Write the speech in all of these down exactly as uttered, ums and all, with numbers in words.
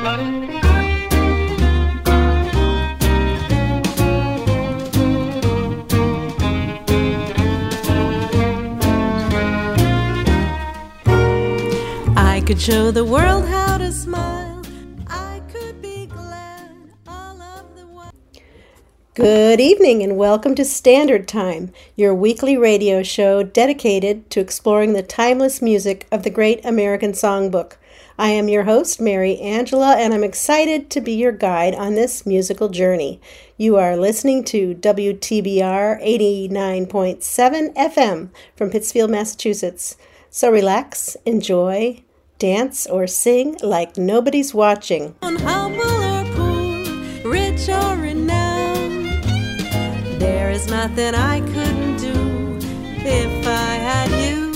I could show the world how to smile. I could be glad all of the while. Good evening and welcome to Standard Time, your weekly radio show dedicated to exploring the timeless music of the great American songbook. I am your host, Mary Angela, and I'm excited to be your guide on this musical journey. You are listening to W T B R eighty-nine point seven F M from Pittsfield, Massachusetts. So relax, enjoy, dance, or sing like nobody's watching. Humble or poor, rich or renowned, there is nothing I couldn't do if I had you.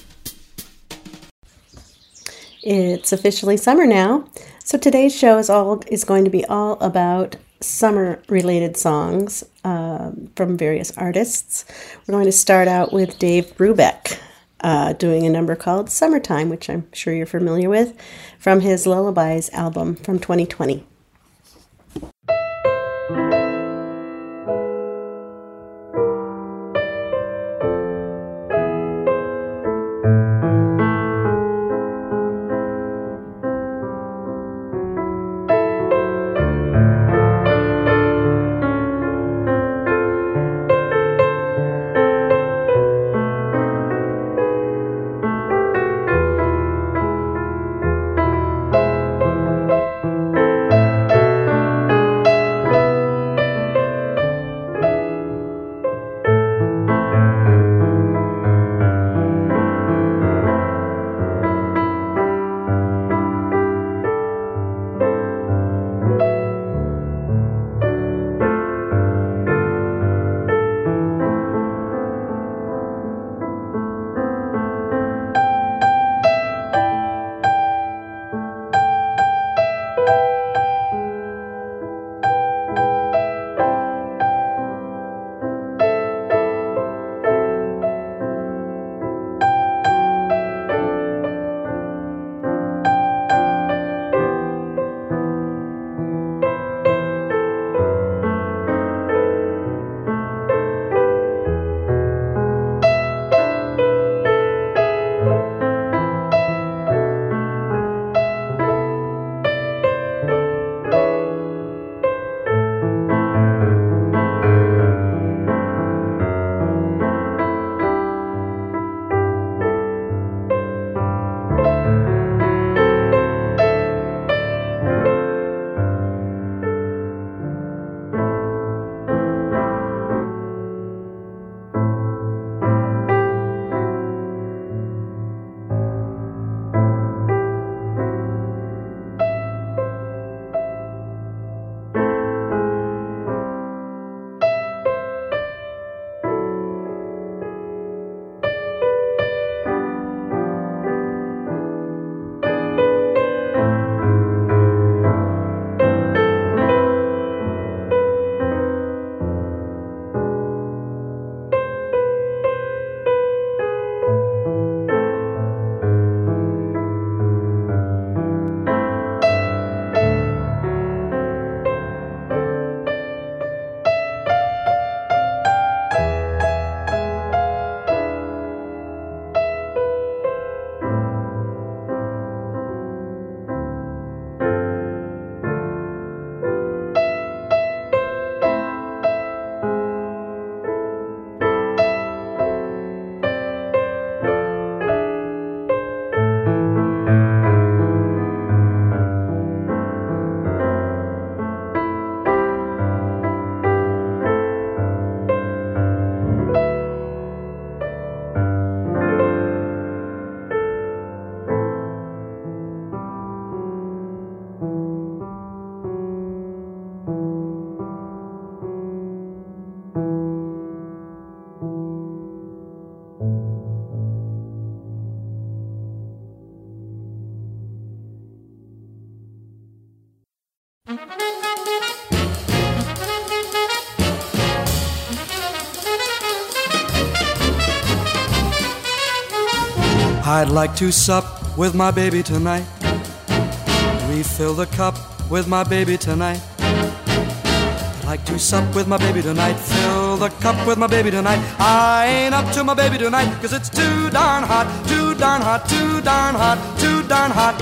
It's officially summer now, so today's show is all is going to be all about summer-related songs uh, from various artists. We're going to start out with Dave Brubeck. Uh, doing a number called Summertime, which I'm sure you're familiar with, from his Lullabies album from twenty twenty. I'd like to sup with my baby tonight. me fill the cup with my baby tonight. I'd like to sup with my baby tonight. Fill the cup with my baby tonight. I ain't up to my baby tonight, 'cause it's too darn hot, too darn hot, too darn hot, too darn hot.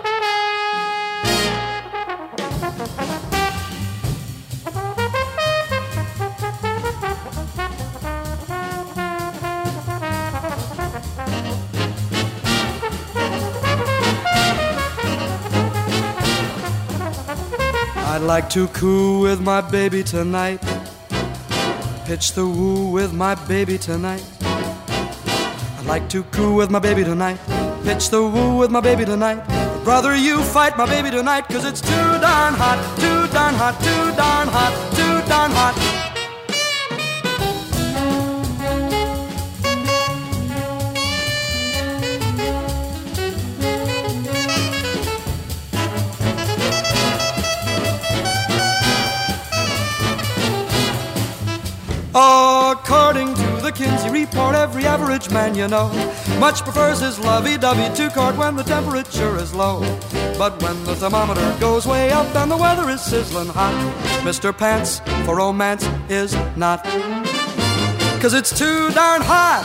I'd like to coo with my baby tonight. Pitch the woo with my baby tonight. I'd like to coo with my baby tonight. Pitch the woo with my baby tonight. But brother, you fight my baby tonight, 'cause it's too darn hot, too darn hot, too darn hot, too darn hot. According to the Kinsey report, every average man you know much prefers his lovey-dovey two-quart when the temperature is low. But when the thermometer goes way up and the weather is sizzling hot, Mister Pants for romance is not, 'cause it's too darn hot.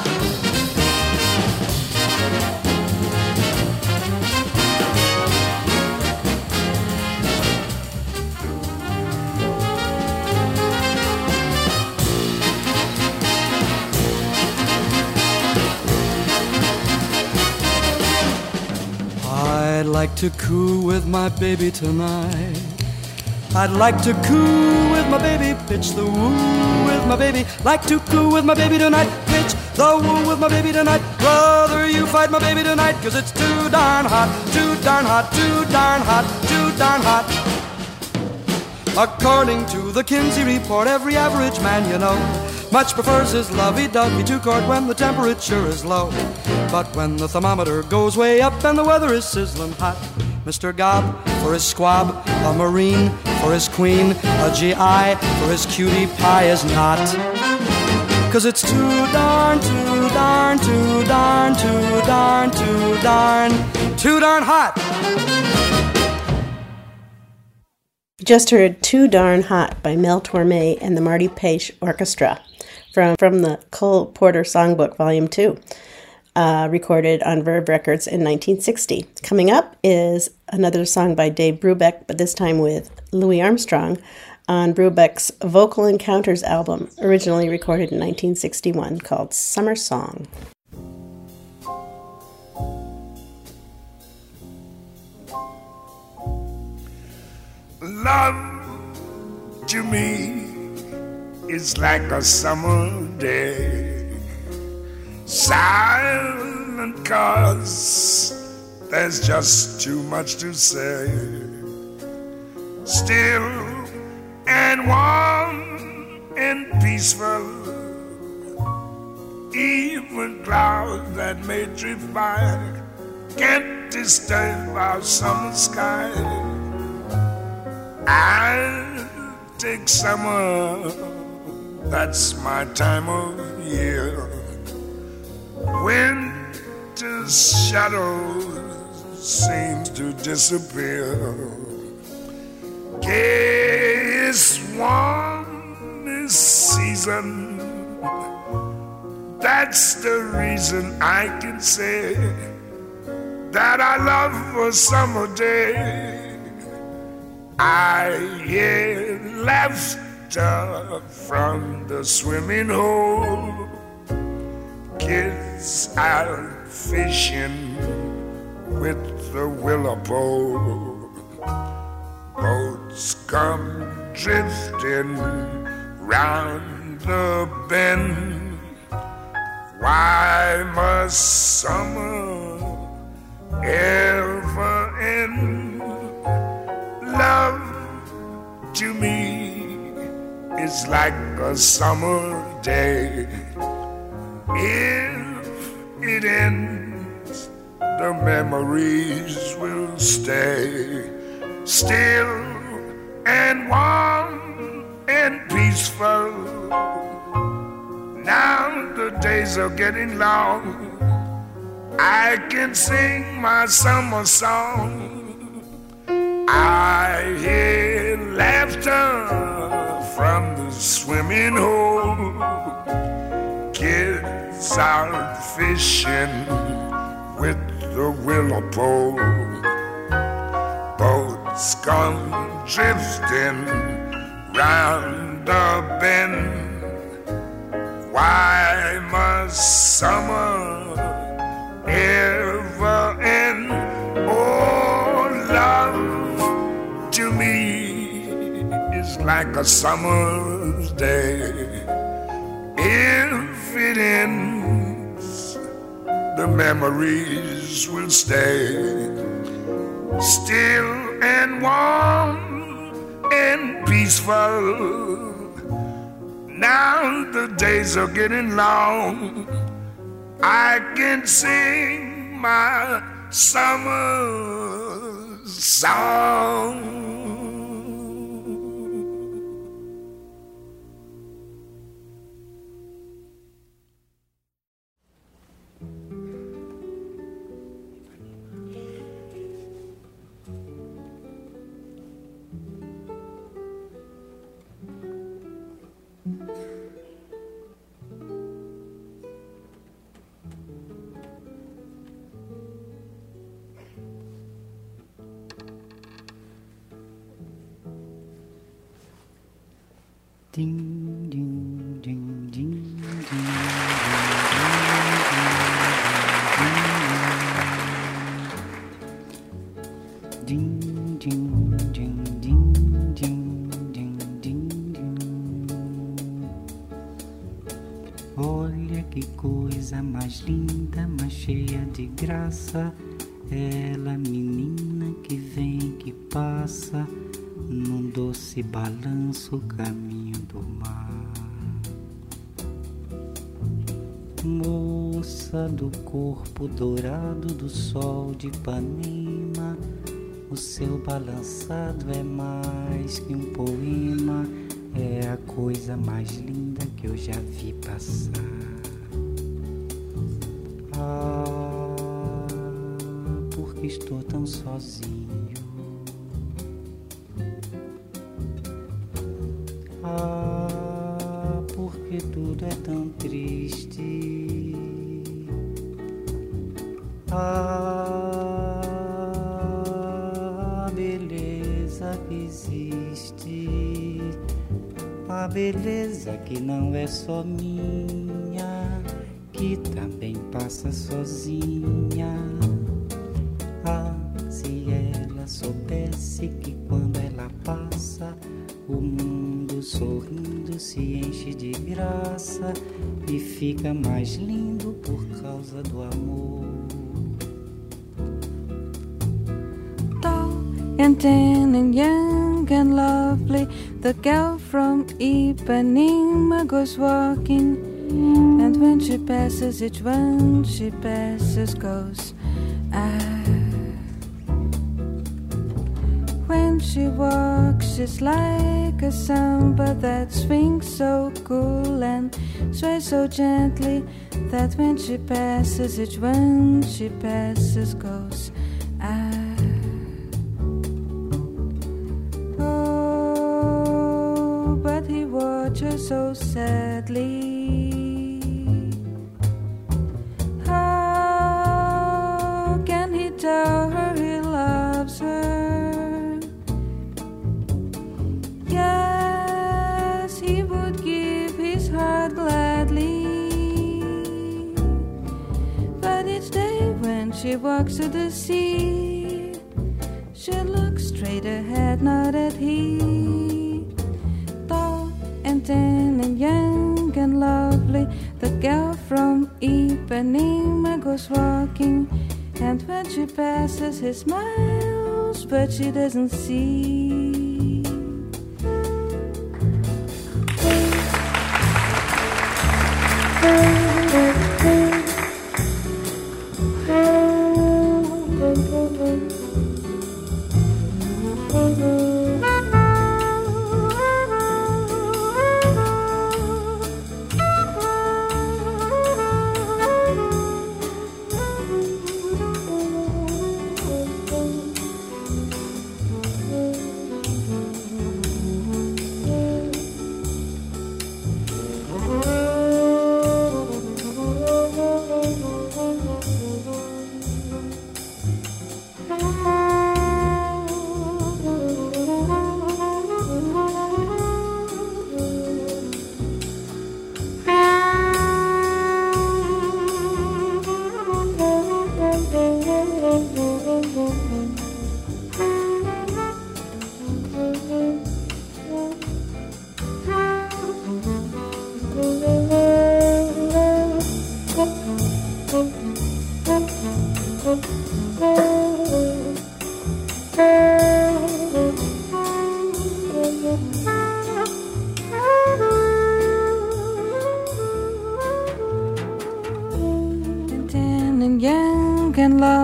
I'd like to coo with my baby tonight. I'd like to coo with my baby, pitch the woo with my baby. Like to coo with my baby tonight, pitch the woo with my baby tonight. Brother, you fight my baby tonight, 'cause it's too darn hot, too darn hot, too darn hot, too darn hot. According to the Kinsey report, every average man you know much prefers his lovey-dovey two-quart when the temperature is low. But when the thermometer goes way up and the weather is sizzling hot, Mister Gob for his squab, a Marine for his queen, a G I for his cutie pie is not, 'cause it's too darn, too darn, too darn, too darn, too darn, too darn hot. Just heard Too Darn Hot by Mel Torme and the Marty Paich Orchestra from, from the Cole Porter Songbook, Volume two, uh, recorded on Verve Records in nineteen sixty. Coming up is another song by Dave Brubeck, but this time with Louis Armstrong on Brubeck's Vocal Encounters album, originally recorded in nineteen sixty-one, called Summer Song. Love to me is like a summer day, silent 'cause there's just too much to say, still and warm and peaceful, even clouds that may drift by can't disturb our summer sky. I'll take summer, that's my time of year. Winter's shadows seems to disappear. Gayest, warmest season, that's the reason I can say that I love a summer day. I hear laughter from the swimming hole, kids out fishing with the willow pole, boats come drifting round the bend. Why must summer ever end? Love to me is like a summer day. If it ends, the memories will stay, still and warm and peaceful. Now the days are getting long, I can sing my summer song. I hear laughter from the swimming hole. Kids out fishing with the willow pole. Boats come drifting round the bend. Why must summer ever end? Oh, love to me is like a summer's day. If it ends, the memories will stay still and warm and peaceful. Now the days are getting long. I can sing my summer song. Ding, ding, ding, ding, ding, ding, ding, ding, ding, ding, ding, ding, ding. Olha que coisa mais linda, mais cheia de graça. Ela, menina que vem, que passa num doce balanço, caminho do mar. Moça do corpo dourado do sol de Ipanema, o seu balançado é mais que um poema, é a coisa mais linda que eu já vi passar. Ah, porque estou tão sozinho. Ah, porque tudo é tão triste. Ah, a beleza que existe, a beleza que não é só minha, que também passa sozinha. Ah, se ela soubesse que quando ela passa, o mundo sorrindo se enche de graça e fica mais lindo por causa do amor. Tall and tan and young and lovely, the girl from Ipanema goes walking, and when she passes, each one she passes goes, ah. When she walks, she's like a samba that swings so cool and sways so gently that when she passes, each one she passes goes, ah. Oh, but he watches so sadly. How can he tell her he loves her? Yes, he would give his heart gladly, but each day when she walks to the sea, she looks straight ahead, not at he. Tall and tan and young and lovely, the girl from Ipanema goes walking, and when she passes, he smiles, but she doesn't see.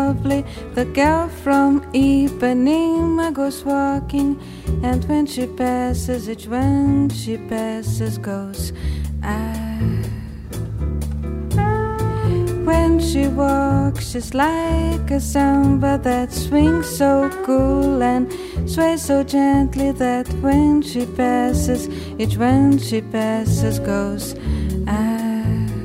lovely. The girl from Ipanema goes walking, and when she passes, each when she passes goes, ah. When she walks, she's like a samba that swings so cool and sways so gently that when she passes, each when she passes goes, ah.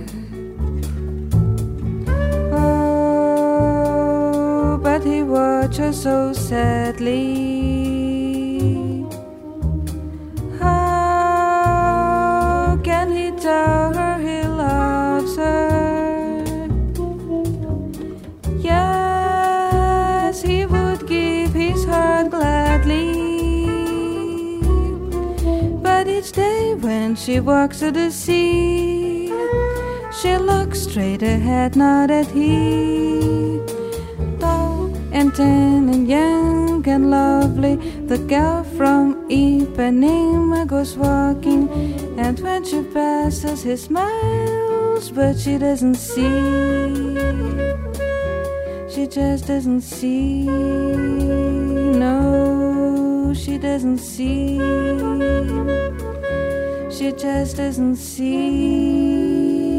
Oh, but he watches so sadly. How can he tell her he loves her? Yes, he would give his heart gladly. But each day when she walks to the sea, she looks straight ahead, not at he. Tall and tan and young and lovely, the girl from Ipanema goes walking, and when she passes, he smiles, but she doesn't see. She just doesn't see. No, she doesn't see. She just doesn't see.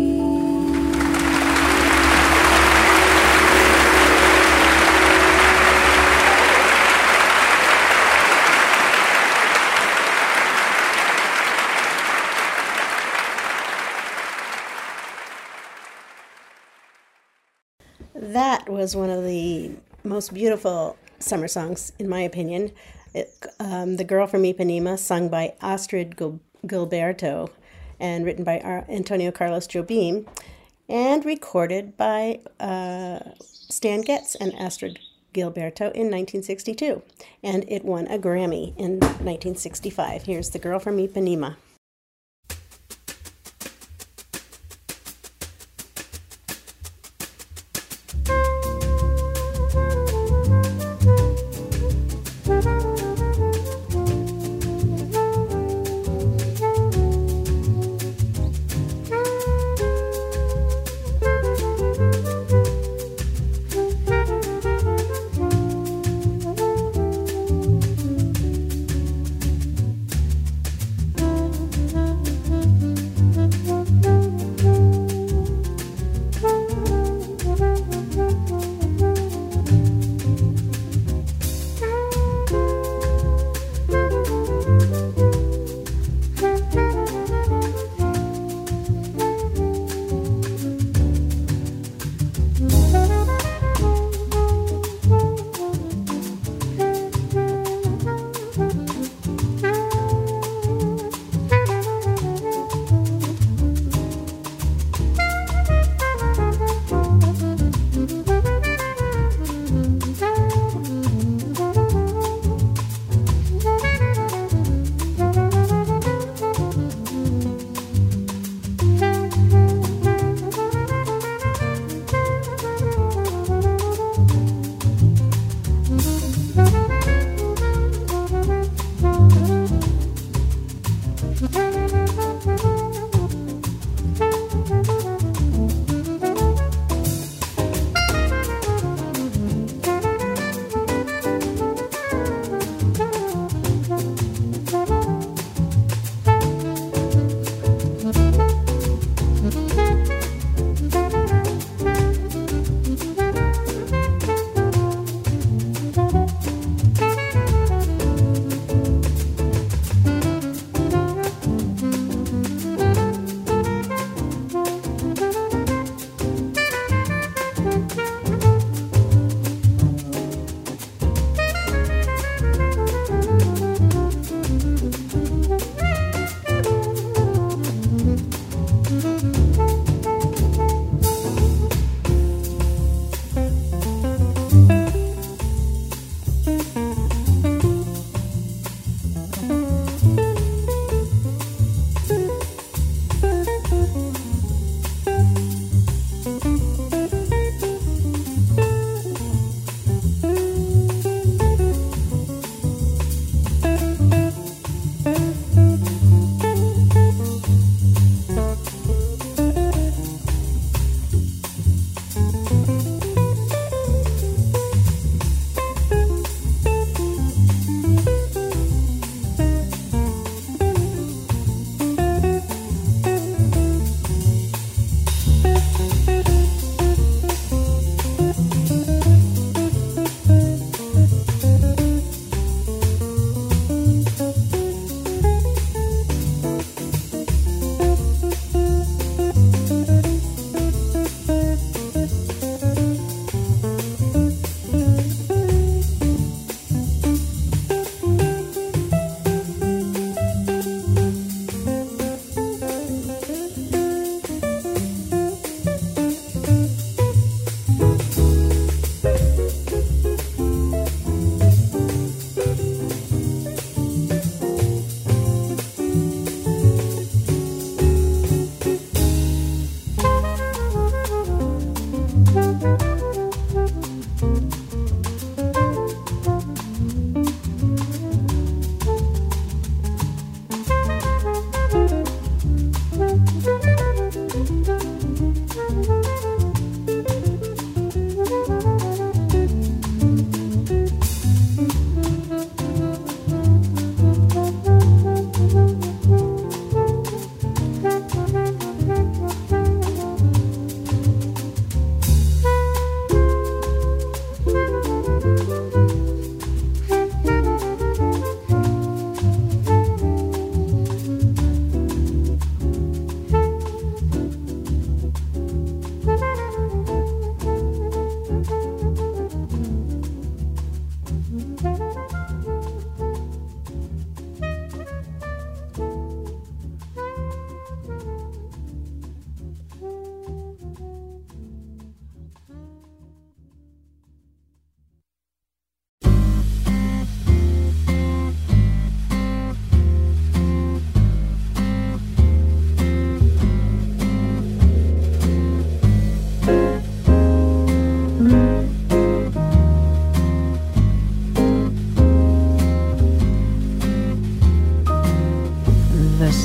That was one of the most beautiful summer songs, in my opinion. It, um, The Girl from Ipanema, sung by Astrid Gil- Gilberto and written by Ar- Antonio Carlos Jobim, and recorded by uh, Stan Getz and Astrid Gilberto in nineteen sixty-two. And it won a Grammy in nineteen sixty-five. Here's The Girl from Ipanema.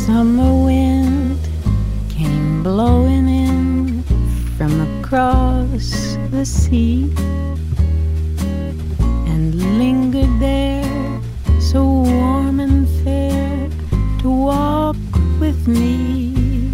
summer wind came blowing in from across the sea and lingered there, so warm and fair, to walk with me.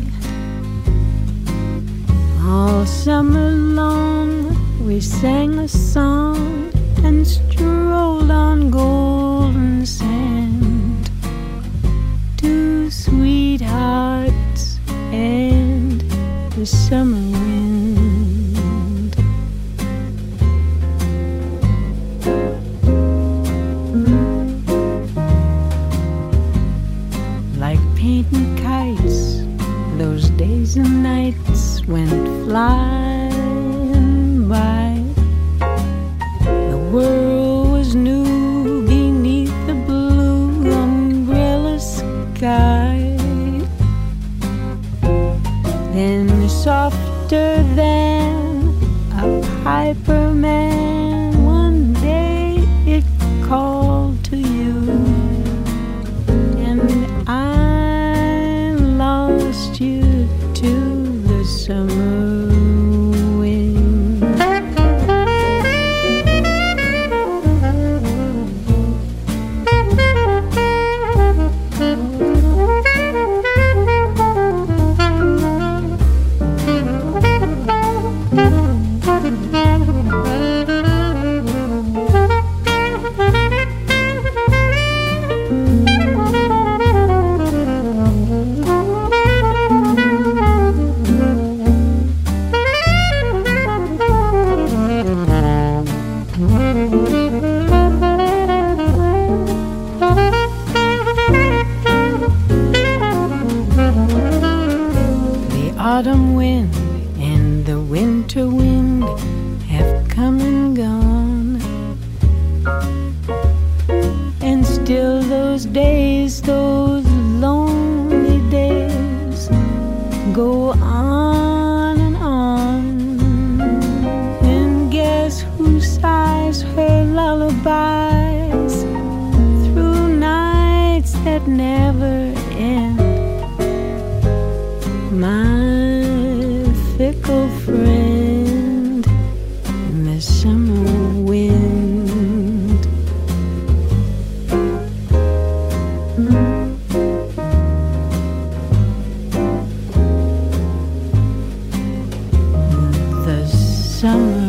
All summer long we sang a song and strolled on golden sand, two sweethearts and the summer wind. Like painting kites, those days and nights went flying by. The world was new beneath the blue umbrella sky. Then softer than a piper man, one day it called to you, and I lost you to the summer wind. Autumn wind and the winter wind have come and gone, and still those days, those lonely days, go on and on. And guess who sighs her lullabies through nights that never end? My fickle friend, the summer wind. The summer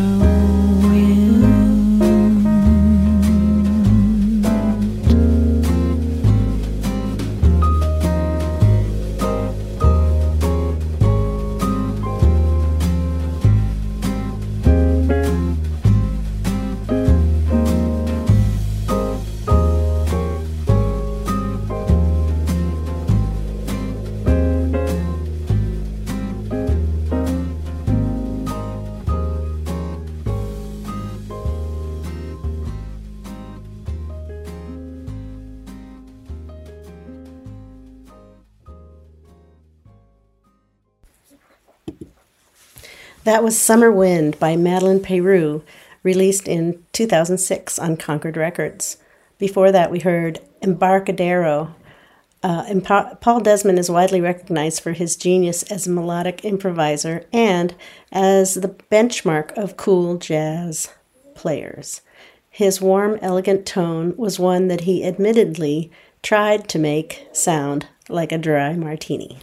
That was Summer Wind by Madeleine Peyroux, released in two thousand six on Concord Records. Before that, we heard Embarcadero. Uh, Impa- Paul Desmond is widely recognized for his genius as a melodic improviser and as the benchmark of cool jazz players. His warm, elegant tone was one that he admittedly tried to make sound like a dry martini.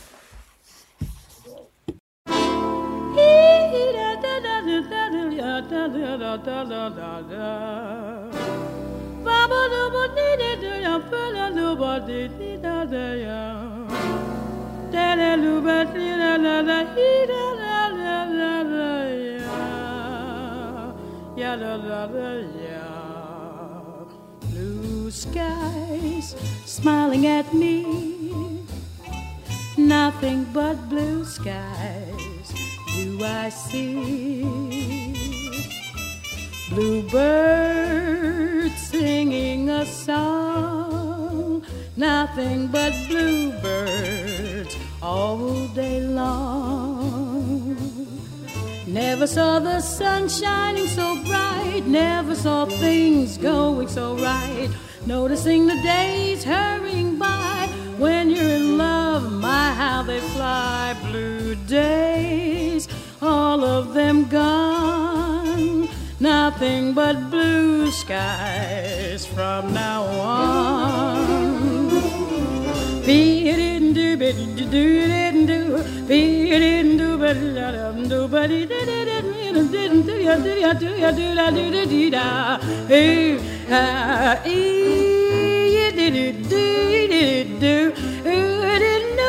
Blue skies smiling at me, nothing but blue skies do I see. Bluebirds singing a song, nothing but bluebirds all day long. Never saw the sun shining so bright, never saw things going so right, noticing the days hurrying by when you're in love. days, all of them gone. Nothing but blue skies from now on. Be-didn't-do, be-didn't-do, be-didn't-do, but-didn't-do, but-didn't-do-ya-do-ya-do-ya-do-ya-do-ya-do-ya-do-ya. Hey, ah, ee-did-it-do-did-it-do, oo-didn't-do,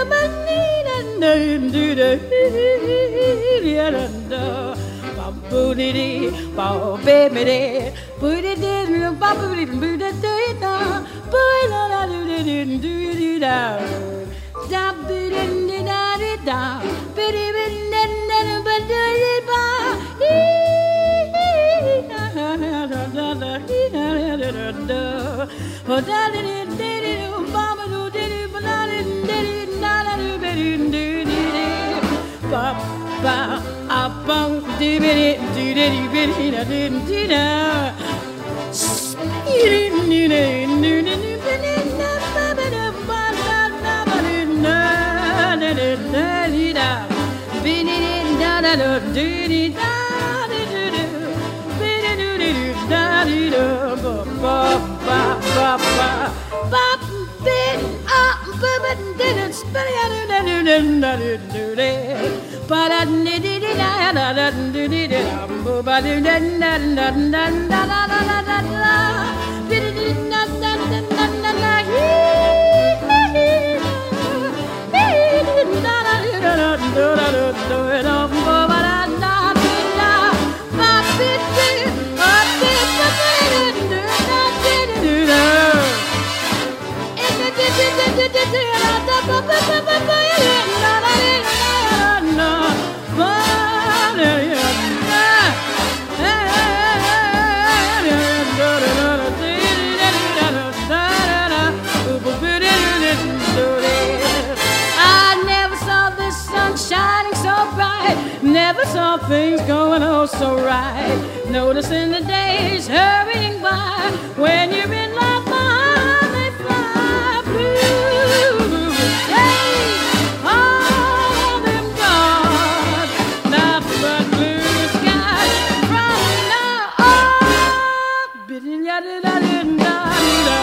but-didn't-do-da-do-ya-do-do. Boo-dee-dee, ba-baby-dee, boo-dee-dee, ba-boo-dee, boo-dee-dee-da, boo-dee-da-da-do-dee-dee-do-dee-da, da-boo-dee-dee-da-dee-da, boo-dee-dee-da-da-da-ba-dee-dee-ba, ee-da-da-da-da-da-da-da-da-da, ba-da-dee-dee-dee-dee, ba-ba-doo-dee-dee, ba-da-dee-dee-dee-da-da-doo-dee-dee, ba-ba. Up on the bit, did it, did it, did it, did Never saw things going oh so right. Noticing the days hurrying by. When you're in love, my heart may fly. Blue days, all of them gone. Nothing but blue skies from now on. Biddy-da-da-da-da-da-da.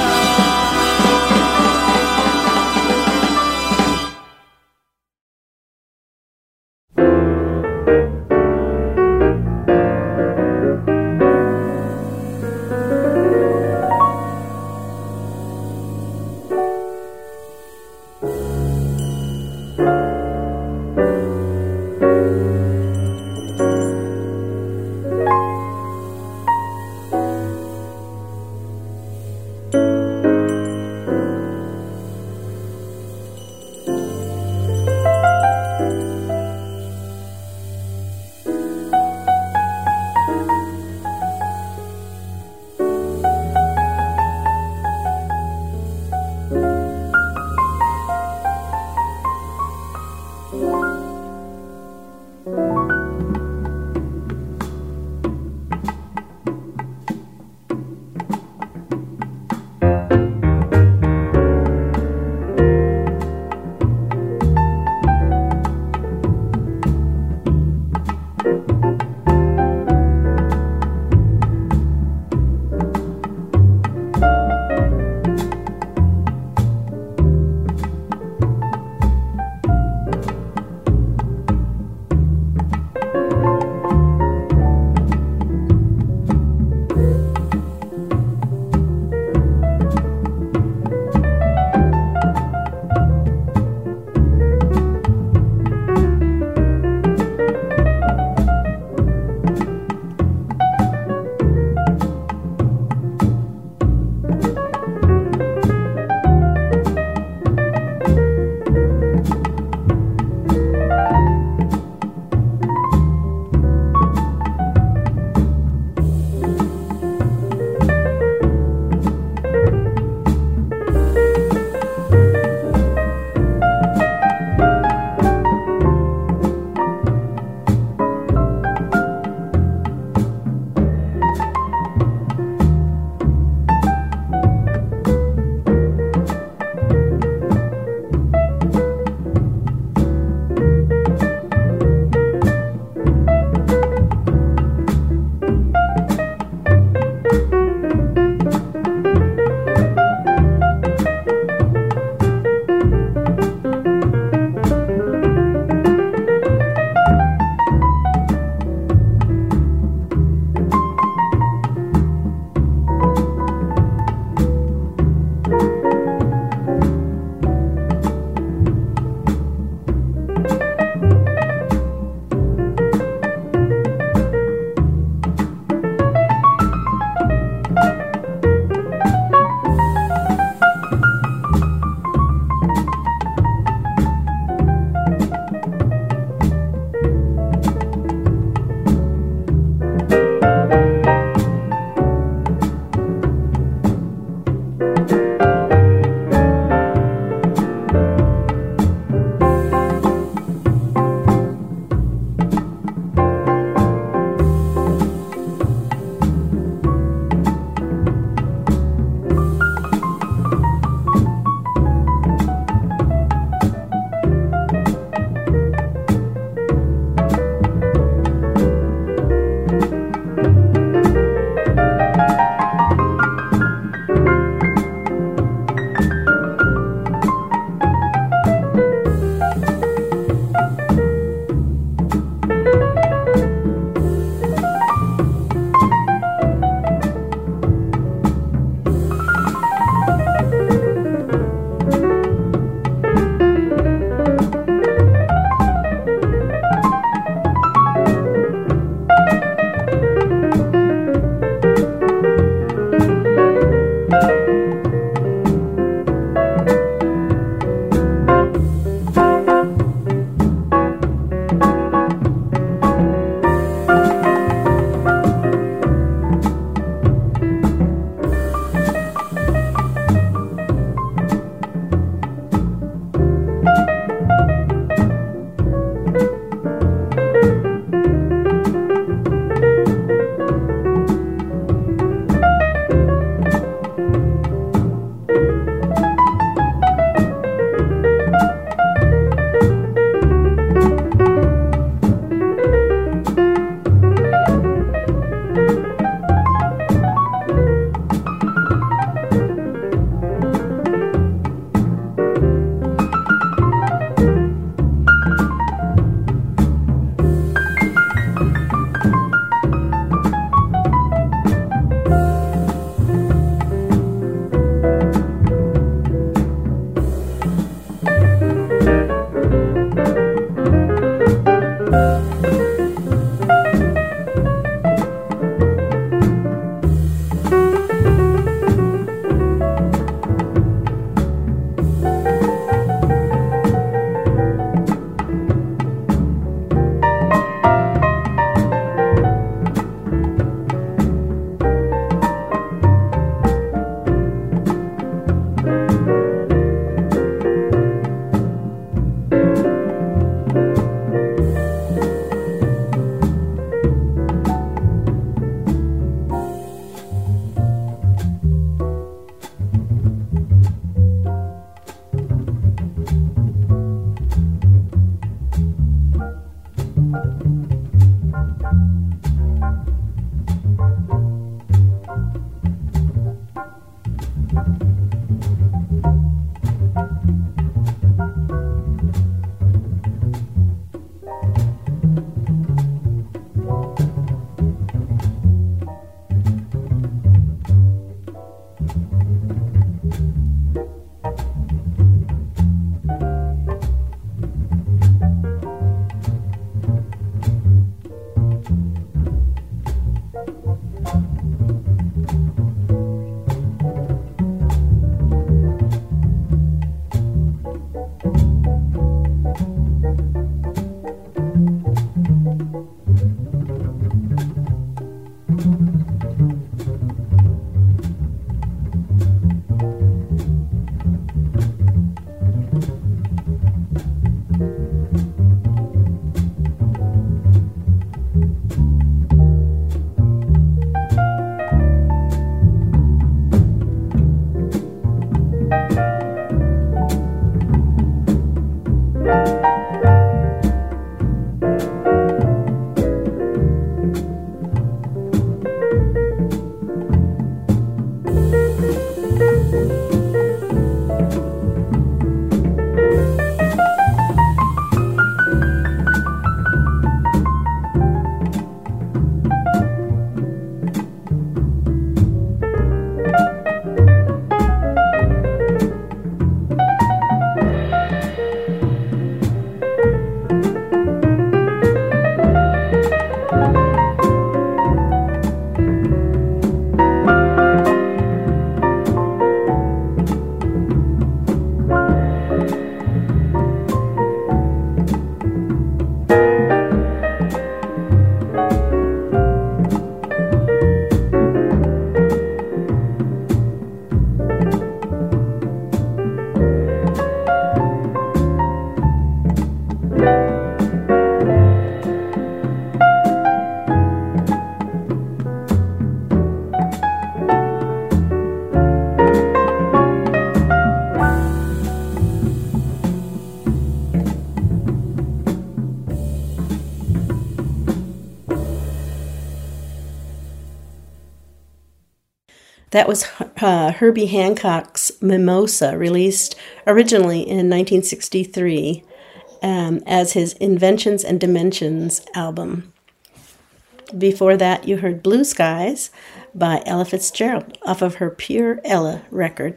That was uh, Herbie Hancock's Mimosa, released originally in nineteen sixty-three um, as his Inventions and Dimensions album. Before that, you heard Blue Skies by Ella Fitzgerald off of her Pure Ella record.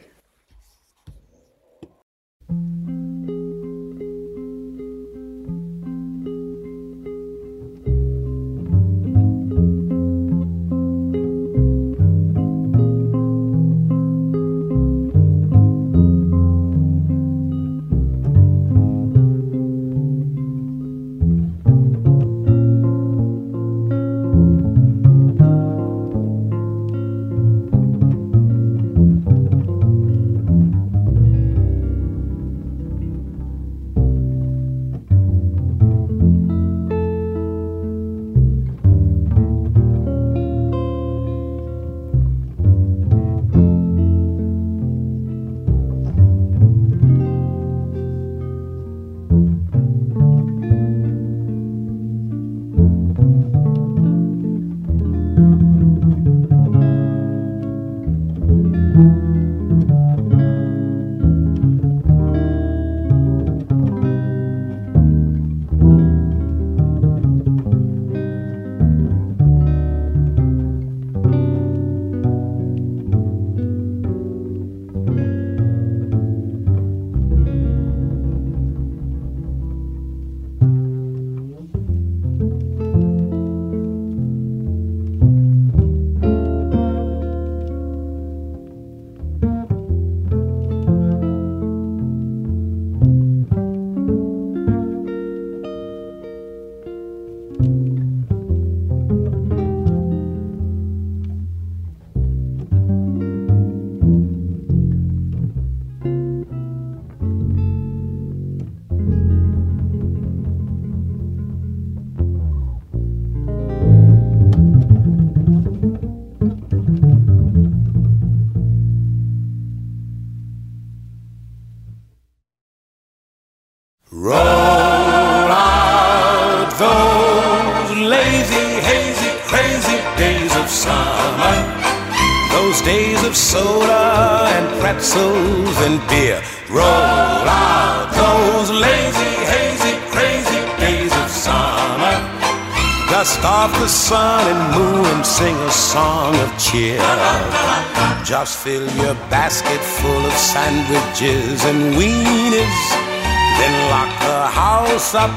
Just fill your basket full of sandwiches and wieners, then lock the house up,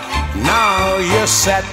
now you're set.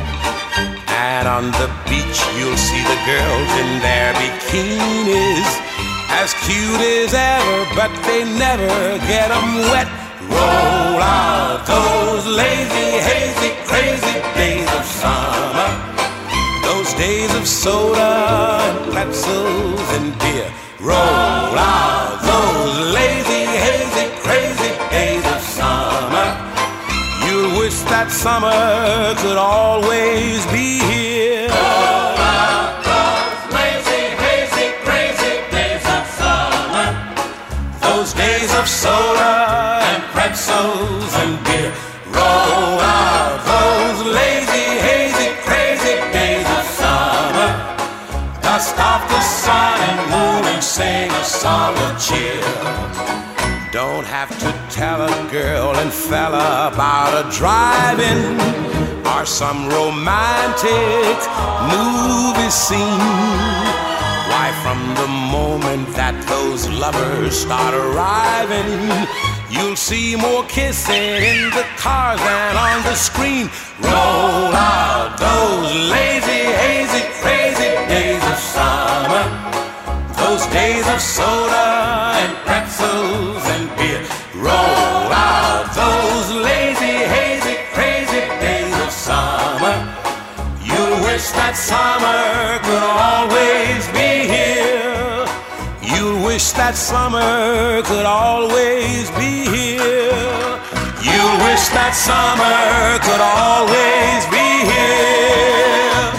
And on the beach you'll see the girls in their bikinis, as cute as ever, but they never get 'em wet. Roll out those lazy, hazy, crazy days of summer, those days of soda and pretzels and beer. Roll out those lazy, hazy, crazy days of summer. You'll wish that summer could always be here. Roll out those lazy, hazy, crazy days of summer, those days of soda and pretzels and beer. Roll out those lazy, hazy, crazy days of summer. Dust off the sun and moon and sing a song of cheer. Don't have to tell a girl and fella about a drive-in or some romantic movie scene. Why, from the moment that those lovers start arriving, you'll see more kissing in the cars than on the screen. Roll out those lazy, hazy, crazy days of summer, those days of soda and pretzels and beer. Roll out those lazy, hazy, crazy days of summer. You'll wish that summer could always be here. You'll wish that summer could always be here. You'll wish that summer could always be here.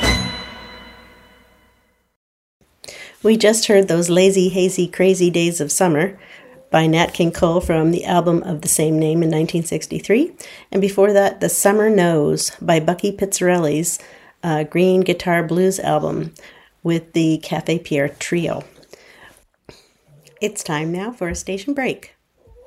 We just heard Those Lazy, Hazy, Crazy Days of Summer by Nat King Cole from the album of the same name in nineteen sixty-three. And before that, The Summer Knows by Bucky Pizzarelli's uh, Green Guitar Blues album, with the Cafe Pierre Trio. It's time now for a station break.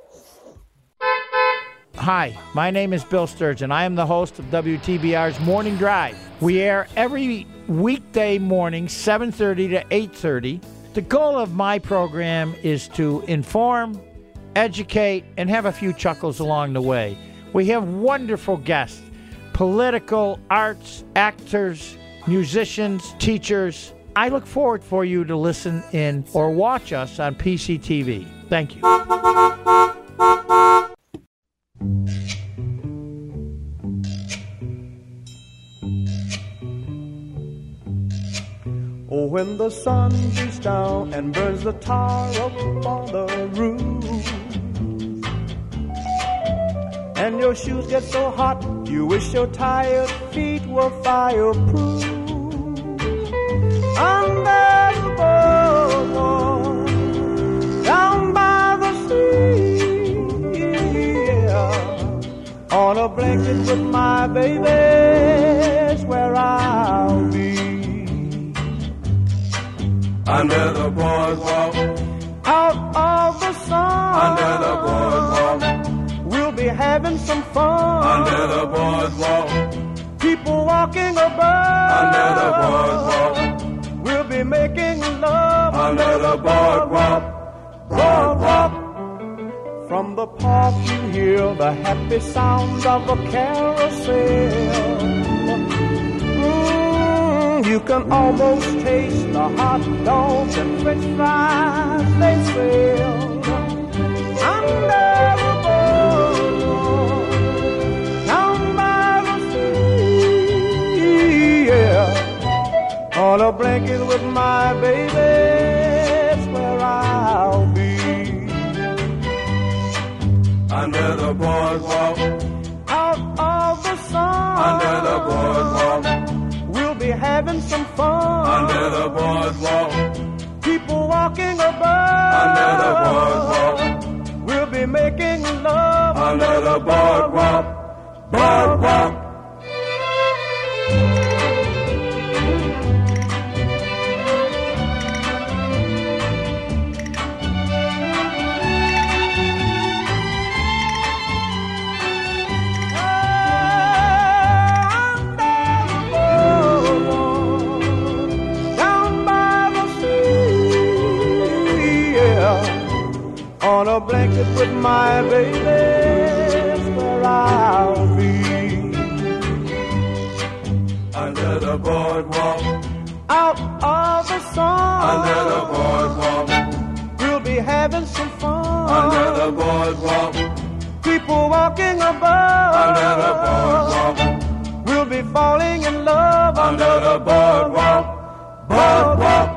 Hi, my name is Bill Sturgeon. I am the host of W T B R's Morning Drive. We air every weekday morning, seven thirty to eight thirty. The goal of my program is to inform, educate, and have a few chuckles along the way. We have wonderful guests, political, arts, actors, musicians, teachers. I look forward for you to listen in or watch us on P C T V. Thank you. Oh, when the sun beats down and burns the tar up on the roof, and your shoes get so hot, you wish your tired feet were fireproof. Under the boardwalk, down by the sea, yeah, on a blanket with my baby's where I'll be. Under the boardwalk, out of the sun, under the boardwalk, we'll be having some fun. Under the boardwalk, people walking above. Under the boardwalk, we'll be making love. Under the boardwalk, boardwalk. From the park you hear the happy sounds of a carousel. Mm, you can almost taste the hot dogs and french fries they sell. Under the boardwalk, down by the sea, yeah, on a blanket with my baby, that's where I'll be. under the boardwalk, out of the sun, under the boardwalk, we'll be having some fun. Under the boardwalk, people walking above. Under the boardwalk, we'll be making love. Under the boardwalk, boardwalk. On a blanket with my baby, that's where I'll be. Under the boardwalk, out of the sun, under the boardwalk, we'll be having some fun. Under the boardwalk, people walking above. Under the boardwalk, we'll be falling in love. Under the boardwalk, boardwalk.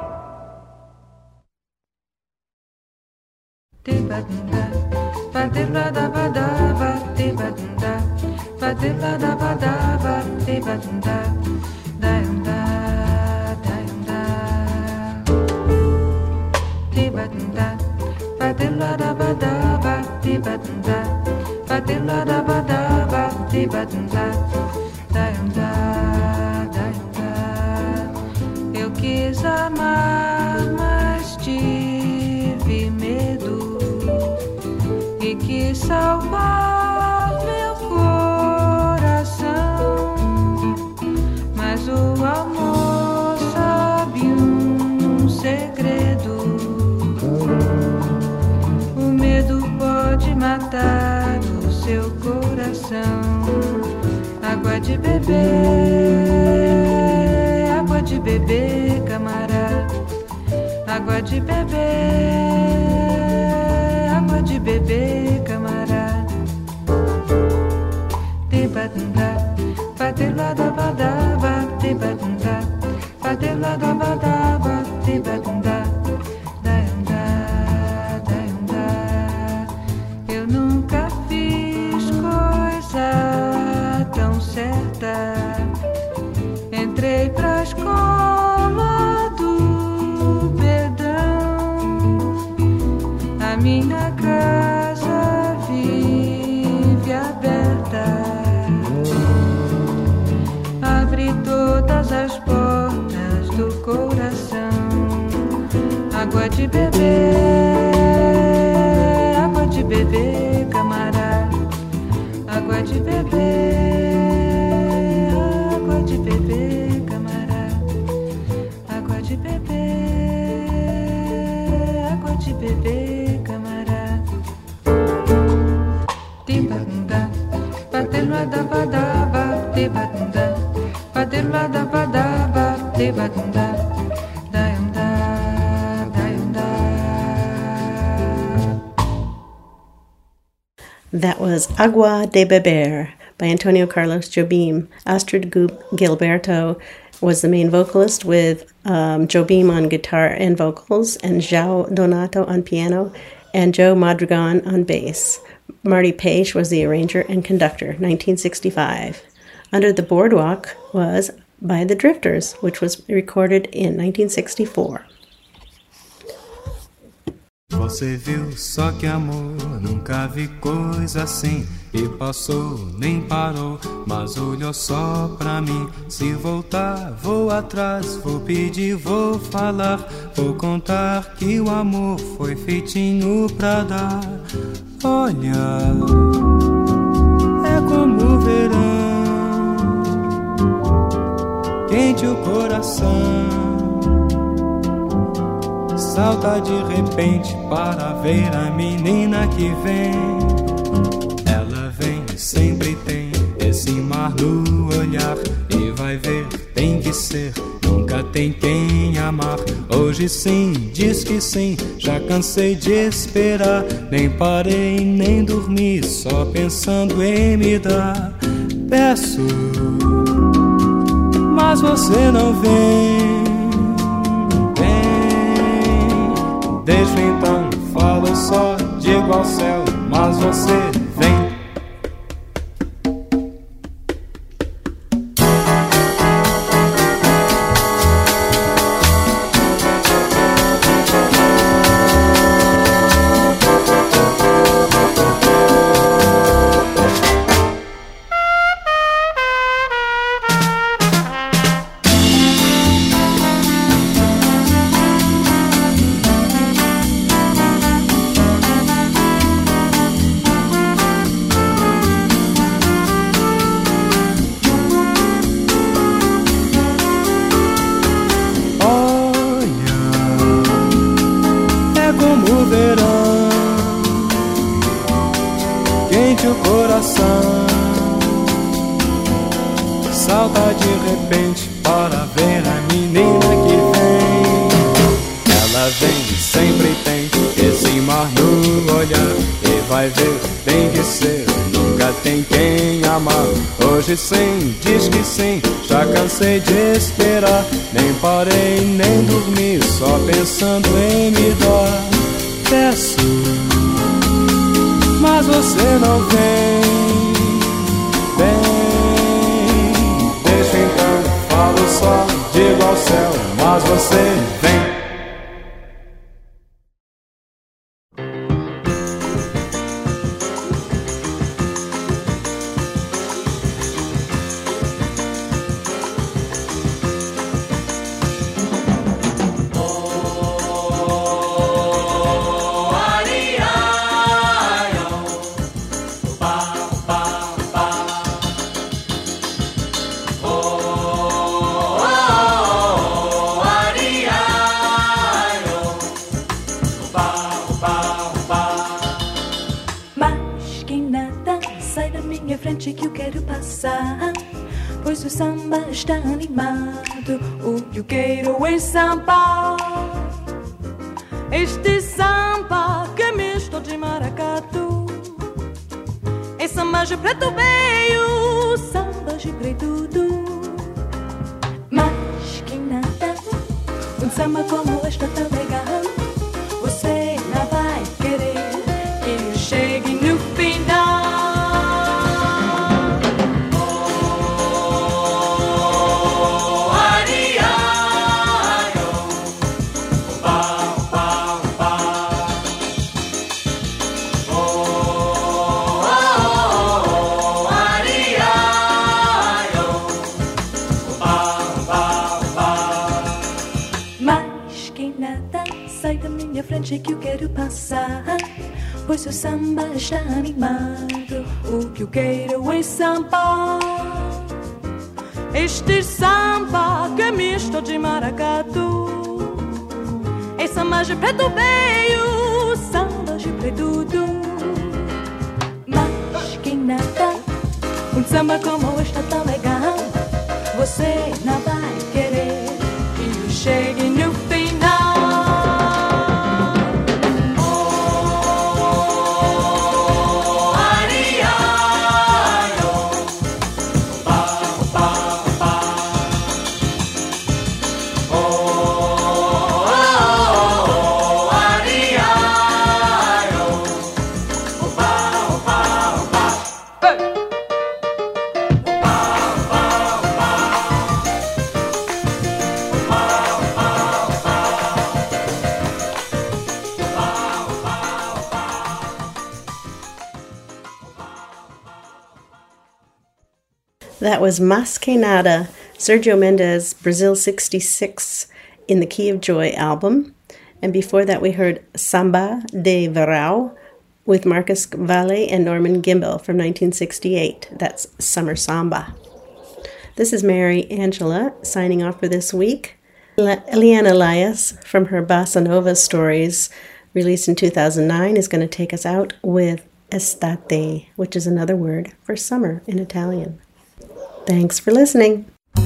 Eu quis amar, mas tive medo e quis salvar meu coração, mas o amor sabe um segredo. O medo pode matar o seu coração. Água de beber, água de beber, camarada. Água de beber, água de beber, camarada. Te-ba-dum-da, ba-de-la-da-ba-da-ba, te-ba-dum-da, ba-de-la-da-ba-da-ba, te-ba-dum-da, da-yum-da, da-yum-da. Eu nunca fiz coisa tão certa. Entrei pra escola do perdão. A minha casa vive aberta. Abre todas as portas do coração. água de beber, água de beber, camarada, água de beber, água de beber, camarada, água de beber, água de beber, camarada. Timbanda, badelua da badaba, tibanda, badelua da badaba, tibanda. That was Agua de Beber by Antonio Carlos Jobim. Astrid Gilberto was the main vocalist with um, Jobim on guitar and vocals, and João Donato on piano, and Joe Madrigan on bass. Marty Page was the arranger and conductor, nineteen sixty-five. Under the Boardwalk was by the Drifters, which was recorded in nineteen sixty-four. Você viu só que amor, nunca vi coisa assim. E passou, nem parou, mas olhou só pra mim. Se voltar, vou atrás, vou pedir, vou falar. Vou contar que o amor foi feitinho pra dar. Olha, é como o verão, quente o coração. Salta de repente para ver a menina que vem. Ela vem, sempre tem esse mar no olhar. E vai ver, tem que ser, nunca tem quem amar. Hoje sim, diz que sim, já cansei de esperar. Nem parei, nem dormi, só pensando em me dar. Peço, mas você não vem. Deixo então, falo só, digo ao céu, mas você vem. Salta de repente para ver a menina que vem. Ela vem, sempre tem esse mar no olhar. E vai ver, tem que ser, nunca tem quem amar. Hoje sim, diz que sim, já cansei de esperar. Nem parei, nem dormi, só pensando em me dar. Peço, mas você não vem. Vem. Falo só, digo ao céu, mas você vem. Que eu quero passar, pois o samba está animado. O que eu quero é samba, este samba que é misto de maracatu. É samba de preto veio, samba de preto do. Mas que nada, um samba como este tão legal, você não vai querer que eu chegue no final. Nada, noite que eu quero passar, pois o samba está animado. O que eu quero é samba, este samba que é misto de maracatu, é samba de preto veio, samba de preto do. Mas quem nada, um samba como este tão legal, você não vai querer que eu chegue no final. That was Mas Que Nada, Sergio Mendes, Brazil sixty-six in the Key of Joy album. And before that we heard Samba de Verão with Marcus Valle and Norman Gimbel from nineteen sixty-eight. That's Summer Samba. This is Mary Angela signing off for this week. Eliana Elias from her Bossa Nova Stories, released in two thousand nine, is going to take us out with Estate, which is another word for summer in Italian. Thanks for listening.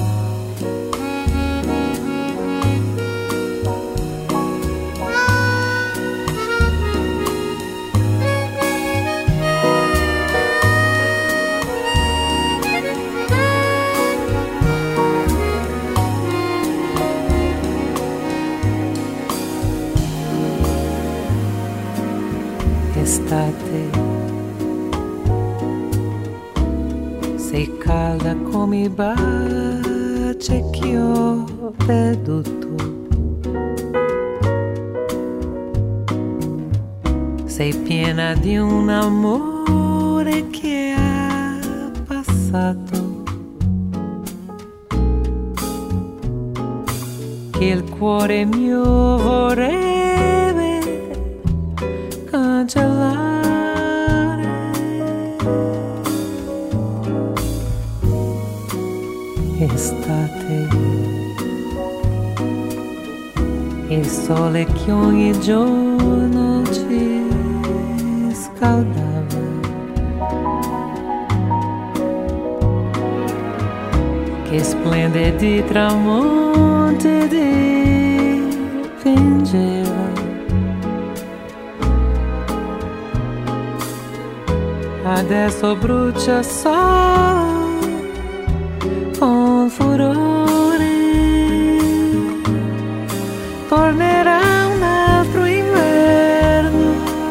Estate, sei calda come i baci che ho perduto, sei piena di un amore che ha passato, che il cuore mio vorrebbe cancellare. Estate, il sole che ogni giorno ci scaldava, che splende di tramonti dipingeva, adesso brucia solo con furore, tornerà un altro inverno,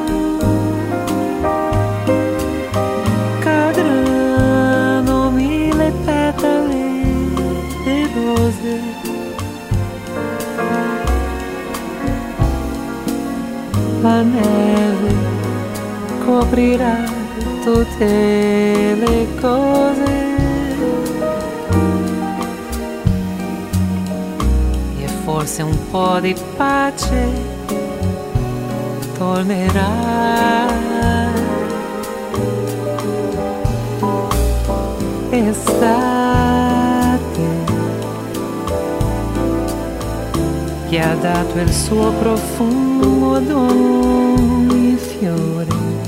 cadranno mille petali di rose, la neve coprirà tutte le cose. Forse un po' di pace tornerà. Estate che ha dato il suo profumo ad ogni fiore.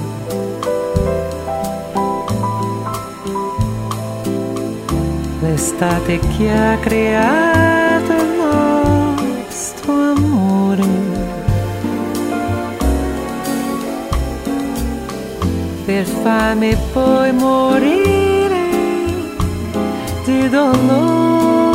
L'estate che ha creato il nostro amore, per farmi poi morire di dolore.